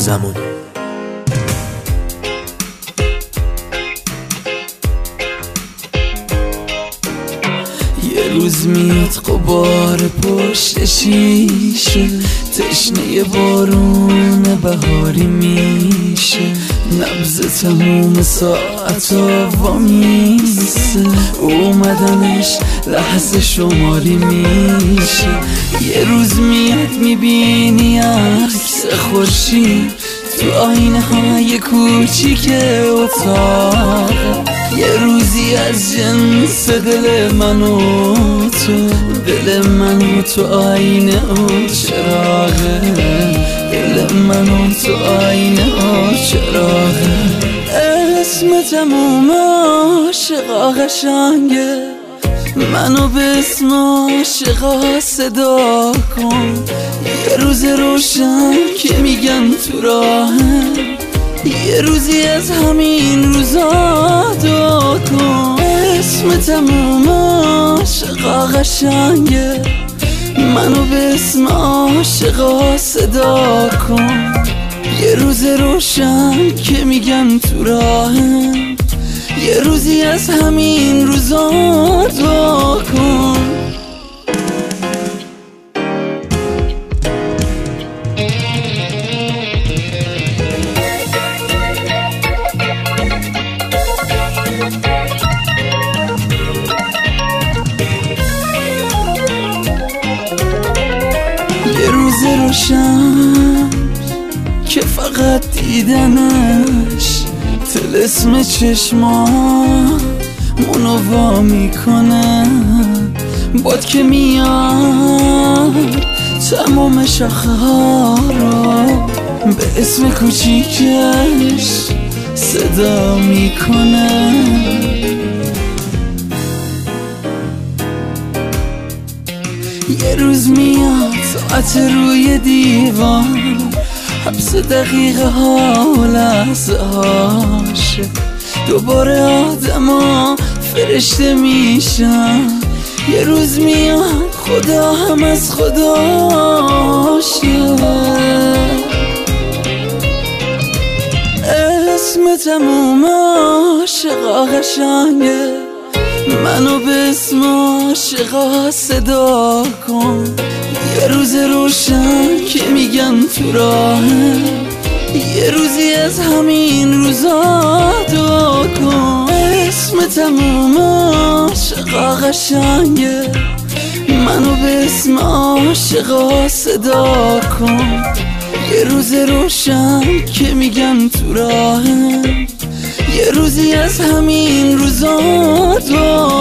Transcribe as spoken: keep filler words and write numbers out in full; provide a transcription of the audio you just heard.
زمان. یه روز میاد غبار پشت شیشه، تشنه بارون بهاری میشه، نبض تموم ساعتا وامیسه، اومدنش لحظه شماری میشه. یه روز میاد میبینی عکس خورشید تو آینه های کوچیک اتاق، یه روزی از جنس دل من و تو، دل من و تو آینه و چراغه، دل من و تو آینه و چراغه. اسم تموم عاشقا قشنگه، منو به اسم عاشقا صدا کن. یه روز روشن که میگن تو راهه، یه روزی از همین روزا دعا کن. اسم تموم عاشقا قشنگه، منو به اسم عاشقا صدا کن. یه روز روشن که میگن تو راهه، یه روزی از همین روزا دعا کن. یه روز روشن که فقط دیدنش طلسم چشما منو وا میکنه، باد که میاد تمام شاخه ها رو به اسم کوچیکش صدا میکنه. یه روز میاد ساعت روی دیوان، حبس دقیقه ها و لحظه هاشه، دوباره آدم ها فرشته میشن. یه روز میاد خدا هم از خداشه. اسم تموم عاشقا قشنگه، منو به اسم عاشقا صدا کن. یه روز روشن که میگن تو راهه، یه روزی از همین روزا دعا کن. اسم تموم عاشقا قشنگه، منو به اسم عاشقا صدا کن. یه روز روشن که میگن تو راهه، یه روزی از همین روزا دعا